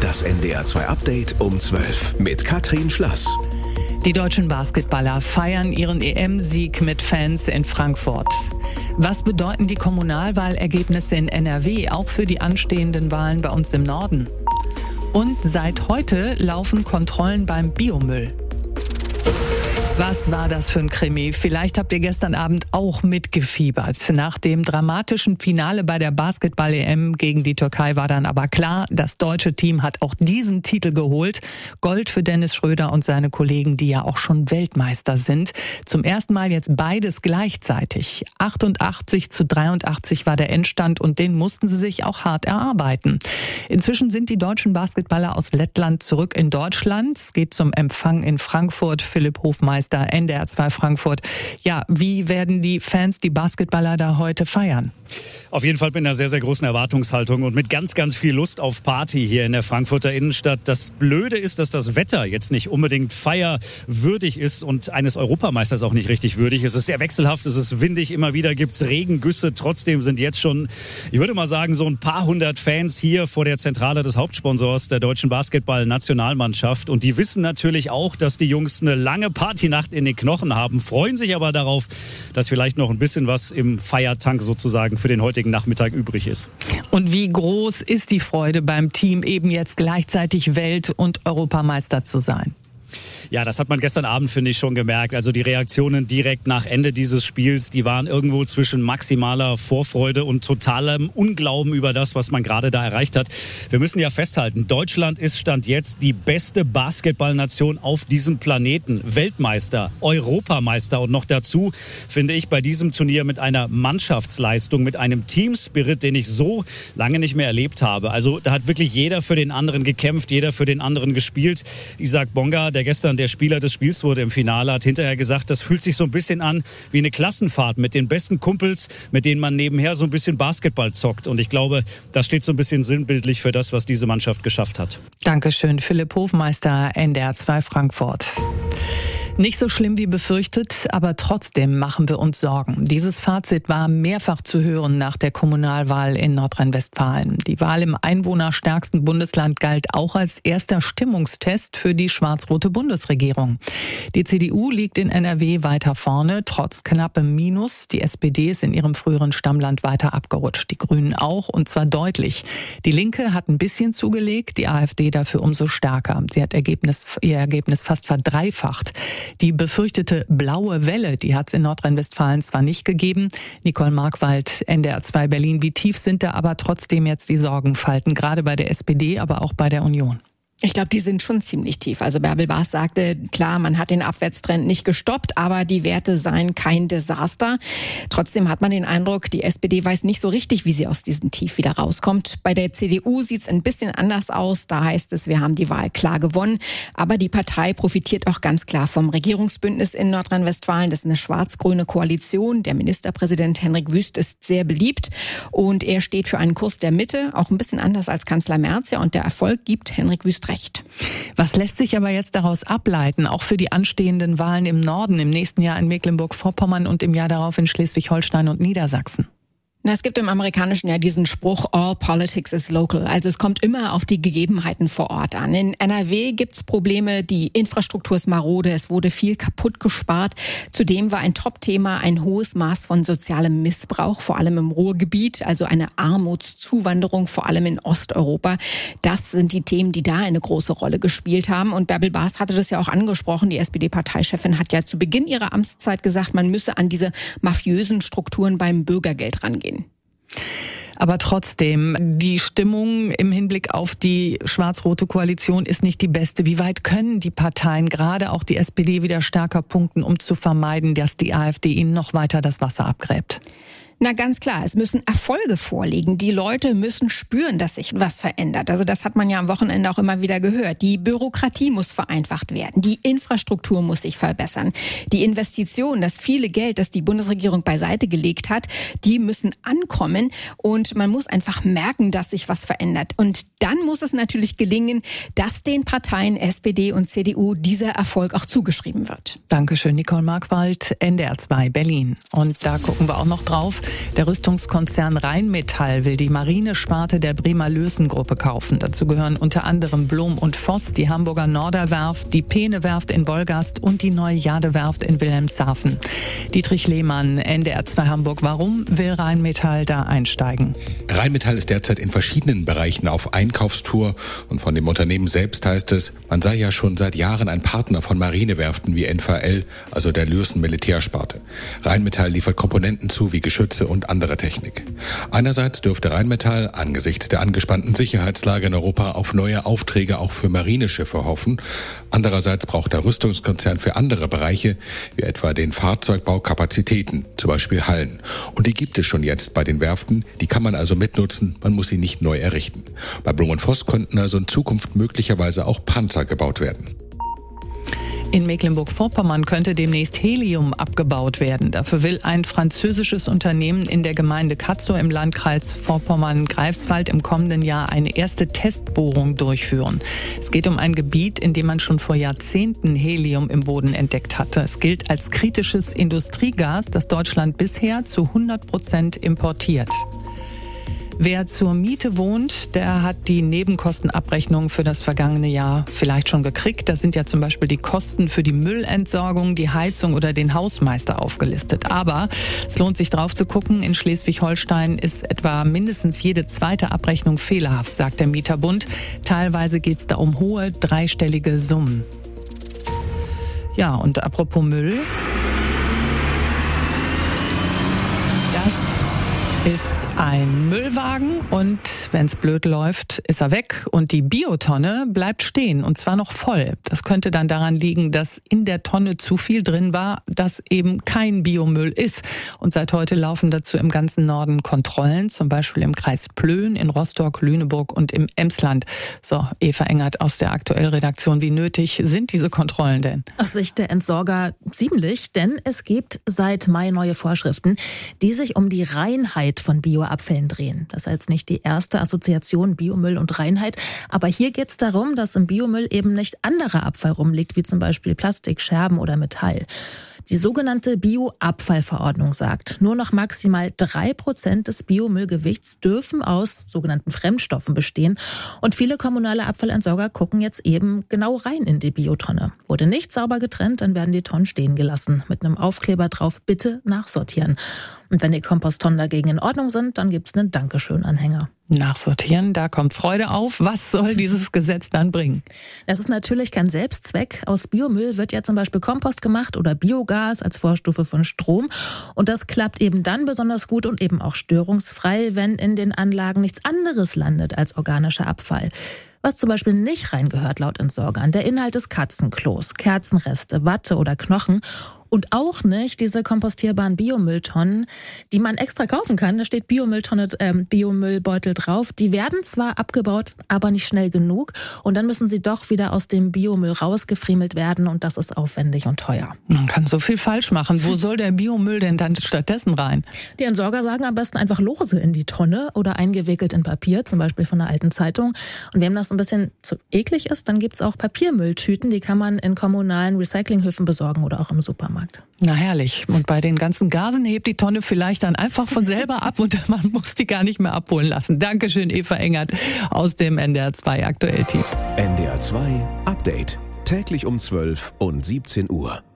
Das NDR 2 Update um 12 mit Katrin Schlass. Die deutschen Basketballer feiern ihren EM-Sieg mit Fans in Frankfurt. Was bedeuten die Kommunalwahlergebnisse in NRW auch für die anstehenden Wahlen bei uns im Norden? Und seit heute laufen Kontrollen beim Biomüll. Was war das für ein Krimi? Vielleicht habt ihr gestern Abend auch mitgefiebert. Nach dem dramatischen Finale bei der Basketball-EM gegen die Türkei war dann aber klar, das deutsche Team hat auch diesen Titel geholt. Gold für Dennis Schröder und seine Kollegen, die ja auch schon Weltmeister sind. Zum ersten Mal jetzt beides gleichzeitig. 88-83 war der Endstand und den mussten sie sich auch hart erarbeiten. Inzwischen sind die deutschen Basketballer aus Lettland zurück in Deutschland. Es geht zum Empfang in Frankfurt. Philipp Hofmeister, NDR 2 Frankfurt. Ja, wie werden die Fans, die Basketballer da heute feiern? Auf jeden Fall mit einer sehr, sehr großen Erwartungshaltung und mit ganz, ganz viel Lust auf Party hier in der Frankfurter Innenstadt. Das Blöde ist, dass das Wetter jetzt nicht unbedingt feierwürdig ist und eines Europameisters auch nicht richtig würdig. Es ist sehr wechselhaft, es ist windig, immer wieder gibt's Regengüsse. Trotzdem sind jetzt schon, ich würde mal sagen, so ein paar hundert Fans hier vor der Zentrale des Hauptsponsors der deutschen Basketball-Nationalmannschaft. Und die wissen natürlich auch, dass die Jungs eine lange Partynacht in den Knochen haben, freuen sich aber darauf, dass vielleicht noch ein bisschen was im Feiertank sozusagen für den heutigen Nachmittag übrig ist. Und wie groß ist die Freude beim Team, eben jetzt gleichzeitig Welt- und Europameister zu sein? Ja, das hat man gestern Abend, finde ich, schon gemerkt. Also die Reaktionen direkt nach Ende dieses Spiels, die waren irgendwo zwischen maximaler Vorfreude und totalem Unglauben über das, was man gerade da erreicht hat. Wir müssen ja festhalten, Deutschland ist Stand jetzt die beste Basketballnation auf diesem Planeten. Weltmeister, Europameister und noch dazu, finde ich, bei diesem Turnier mit einer Mannschaftsleistung, mit einem Teamspirit, den ich so lange nicht mehr erlebt habe. Also da hat wirklich jeder für den anderen gekämpft, jeder für den anderen gespielt. Isaac Bonga, der gestern der Spieler des Spiels wurde im Finale, hat hinterher gesagt, das fühlt sich so ein bisschen an wie eine Klassenfahrt mit den besten Kumpels, mit denen man nebenher so ein bisschen Basketball zockt. Und ich glaube, das steht so ein bisschen sinnbildlich für das, was diese Mannschaft geschafft hat. Dankeschön, Philipp Hofmeister, NDR 2 Frankfurt. Nicht so schlimm wie befürchtet, aber trotzdem machen wir uns Sorgen. Dieses Fazit war mehrfach zu hören nach der Kommunalwahl in Nordrhein-Westfalen. Die Wahl im einwohnerstärksten Bundesland galt auch als erster Stimmungstest für die schwarz-rote Bundesregierung. Die CDU liegt in NRW weiter vorne, trotz knappem Minus. Die SPD ist in ihrem früheren Stammland weiter abgerutscht. Die Grünen auch, und zwar deutlich. Die Linke hat ein bisschen zugelegt, die AfD dafür umso stärker. Sie hat ihr Ergebnis fast verdreifacht. Die befürchtete blaue Welle, die hat es in Nordrhein-Westfalen zwar nicht gegeben. Nicole Markwald, NDR 2 Berlin. Wie tief sind da aber trotzdem jetzt die Sorgenfalten, gerade bei der SPD, aber auch bei der Union? Ich glaube, die sind schon ziemlich tief. Also Bärbel Baas sagte, klar, man hat den Abwärtstrend nicht gestoppt, aber die Werte seien kein Desaster. Trotzdem hat man den Eindruck, die SPD weiß nicht so richtig, wie sie aus diesem Tief wieder rauskommt. Bei der CDU sieht es ein bisschen anders aus. Da heißt es, wir haben die Wahl klar gewonnen. Aber die Partei profitiert auch ganz klar vom Regierungsbündnis in Nordrhein-Westfalen. Das ist eine schwarz-grüne Koalition. Der Ministerpräsident Henrik Wüst ist sehr beliebt und er steht für einen Kurs der Mitte, auch ein bisschen anders als Kanzler Merz. Ja, und der Erfolg gibt Henrik Wüst recht. Was lässt sich aber jetzt daraus ableiten, auch für die anstehenden Wahlen im Norden, im nächsten Jahr in Mecklenburg-Vorpommern und im Jahr darauf in Schleswig-Holstein und Niedersachsen? Es gibt im Amerikanischen ja diesen Spruch, all politics is local. Also es kommt immer auf die Gegebenheiten vor Ort an. In NRW gibt's Probleme, die Infrastruktur ist marode, es wurde viel kaputt gespart. Zudem war ein Top-Thema ein hohes Maß von sozialem Missbrauch, vor allem im Ruhrgebiet, also eine Armutszuwanderung, vor allem in Osteuropa. Das sind die Themen, die da eine große Rolle gespielt haben. Und Bärbel Baas hatte das ja auch angesprochen. Die SPD-Parteichefin hat ja zu Beginn ihrer Amtszeit gesagt, man müsse an diese mafiösen Strukturen beim Bürgergeld rangehen. Aber trotzdem, die Stimmung im Hinblick auf die schwarz-rote Koalition ist nicht die beste. Wie weit können die Parteien, gerade auch die SPD, wieder stärker punkten, um zu vermeiden, dass die AfD ihnen noch weiter das Wasser abgräbt? Na ganz klar, es müssen Erfolge vorliegen. Die Leute müssen spüren, dass sich was verändert. Also das hat man ja am Wochenende auch immer wieder gehört. Die Bürokratie muss vereinfacht werden. Die Infrastruktur muss sich verbessern. Die Investitionen, das viele Geld, das die Bundesregierung beiseite gelegt hat, die müssen ankommen. Und man muss einfach merken, dass sich was verändert. Und dann muss es natürlich gelingen, dass den Parteien SPD und CDU dieser Erfolg auch zugeschrieben wird. Dankeschön, Nicole Markwald, NDR 2 Berlin. Und da gucken wir auch noch drauf. Der Rüstungskonzern Rheinmetall will die Marinesparte der Bremer Lürssen-Gruppe kaufen. Dazu gehören unter anderem Blom und Voss, die Hamburger Norderwerft, die Peene-Werft in Wolgast und die Neue-Jade-Werft in Wilhelmshaven. Dietrich Lehmann, NDR 2 Hamburg. Warum will Rheinmetall da einsteigen? Rheinmetall ist derzeit in verschiedenen Bereichen auf Einkaufstour und von dem Unternehmen selbst heißt es, man sei ja schon seit Jahren ein Partner von Marinewerften wie NVL, also der Lürssen Militärsparte. Rheinmetall liefert Komponenten zu wie Geschütze und andere Technik. Einerseits dürfte Rheinmetall angesichts der angespannten Sicherheitslage in Europa auf neue Aufträge auch für Marineschiffe hoffen. Andererseits braucht der Rüstungskonzern für andere Bereiche, wie etwa den Fahrzeugbau, Kapazitäten, zum Beispiel Hallen. Und die gibt es schon jetzt bei den Werften, die kann man also mitnutzen, man muss sie nicht neu errichten. Bei Blom und Voss könnten also in Zukunft möglicherweise auch Panzer gebaut werden. In Mecklenburg-Vorpommern könnte demnächst Helium abgebaut werden. Dafür will ein französisches Unternehmen in der Gemeinde Katzow im Landkreis Vorpommern-Greifswald im kommenden Jahr eine erste Testbohrung durchführen. Es geht um ein Gebiet, in dem man schon vor Jahrzehnten Helium im Boden entdeckt hatte. Es gilt als kritisches Industriegas, das Deutschland bisher zu 100% importiert. Wer zur Miete wohnt, der hat die Nebenkostenabrechnung für das vergangene Jahr vielleicht schon gekriegt. Da sind ja zum Beispiel die Kosten für die Müllentsorgung, die Heizung oder den Hausmeister aufgelistet. Aber es lohnt sich drauf zu gucken. In Schleswig-Holstein ist etwa mindestens jede zweite Abrechnung fehlerhaft, sagt der Mieterbund. Teilweise geht es da um hohe dreistellige Summen. Ja, und apropos Müll. Das ist ein Müllwagen und wenn es blöd läuft, ist er weg und die Biotonne bleibt stehen und zwar noch voll. Das könnte dann daran liegen, dass in der Tonne zu viel drin war, das eben kein Biomüll ist. Und seit heute laufen dazu im ganzen Norden Kontrollen, zum Beispiel im Kreis Plön, in Rostock, Lüneburg und im Emsland. So, Eva Engert aus der Aktuell-Redaktion. Wie nötig sind diese Kontrollen denn? Aus Sicht der Entsorger ziemlich, denn es gibt seit Mai neue Vorschriften, die sich um die Reinheit von Bioabfällen drehen. Das ist jetzt nicht die erste Assoziation Biomüll und Reinheit, aber hier geht es darum, dass im Biomüll eben nicht anderer Abfall rumliegt, wie zum Beispiel Plastik, Scherben oder Metall. Die sogenannte Bioabfallverordnung sagt, nur noch maximal 3% des Biomüllgewichts dürfen aus sogenannten Fremdstoffen bestehen. Und viele kommunale Abfallentsorger gucken jetzt eben genau rein in die Biotonne. Wurde nicht sauber getrennt, dann werden die Tonnen stehen gelassen. Mit einem Aufkleber drauf, bitte nachsortieren. Und wenn die Komposttonnen dagegen in Ordnung sind, dann gibt's einen Dankeschön-Anhänger. Nachsortieren, da kommt Freude auf. Was soll dieses Gesetz dann bringen? Das ist natürlich kein Selbstzweck. Aus Biomüll wird ja zum Beispiel Kompost gemacht oder Biogas als Vorstufe von Strom. Und das klappt eben dann besonders gut und eben auch störungsfrei, wenn in den Anlagen nichts anderes landet als organischer Abfall. Was zum Beispiel nicht reingehört laut Entsorgern, der Inhalt des Katzenklos, Kerzenreste, Watte oder Knochen. Und auch nicht diese kompostierbaren Biomülltonnen, die man extra kaufen kann. Da steht Biomüllbeutel drauf. Die werden zwar abgebaut, aber nicht schnell genug. Und dann müssen sie doch wieder aus dem Biomüll rausgefriemelt werden. Und das ist aufwendig und teuer. Man kann so viel falsch machen. Wo soll der Biomüll denn dann stattdessen rein? Die Entsorger sagen am besten einfach lose in die Tonne oder eingewickelt in Papier, zum Beispiel von einer alten Zeitung. Und wem das ein bisschen zu eklig ist, dann gibt's auch Papiermülltüten. Die kann man in kommunalen Recyclinghöfen besorgen oder auch im Supermarkt. Na herrlich. Und bei den ganzen Gasen hebt die Tonne vielleicht dann einfach von selber ab und man muss die gar nicht mehr abholen lassen. Dankeschön, Eva Engert aus dem NDR 2 Aktuell-Team. NDR 2 Update. Täglich um 12 und 17 Uhr.